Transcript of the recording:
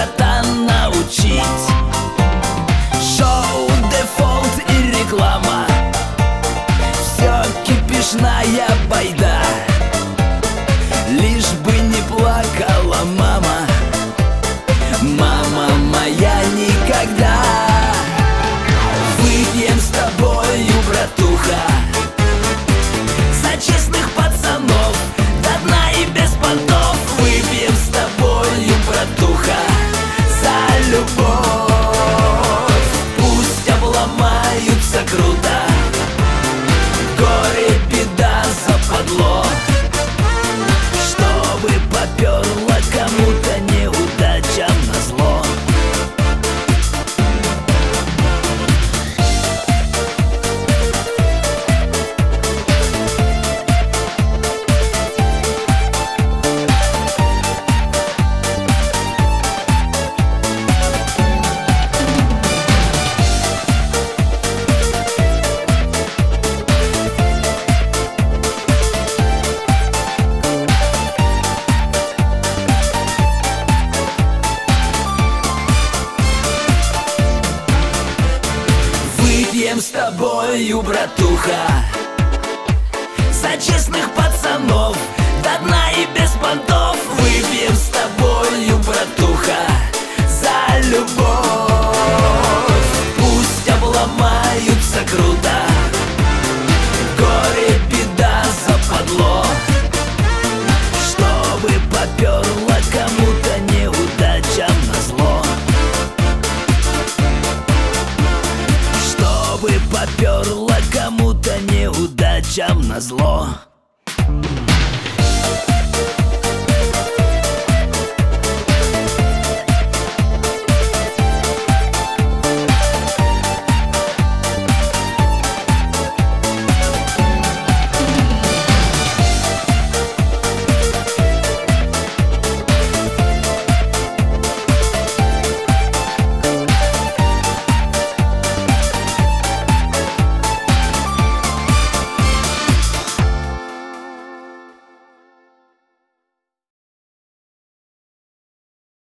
братан, научить. Шоу, дефолт и реклама, все кипишная байда. Лишь бы не плакала мама, мама моя никогда. Выпьем с тобою, братуха, за честных пацанов, до дна и без понтов. Выпьем с тобою, братуха, за любовь. Пусть обломаются круто, горе, беда, западло, чтобы попёрло кому-то неудача назло. Выпьем с тобою, братуха, за честных пацанов, до дна и без понтов. Выпьем с тобою, братуха, за любовь. Пусть обломаются круто, горе, беда, западло, чтобы попёрло кому-то неудача назло. Чтобы попёрло кому-то неудачам назло.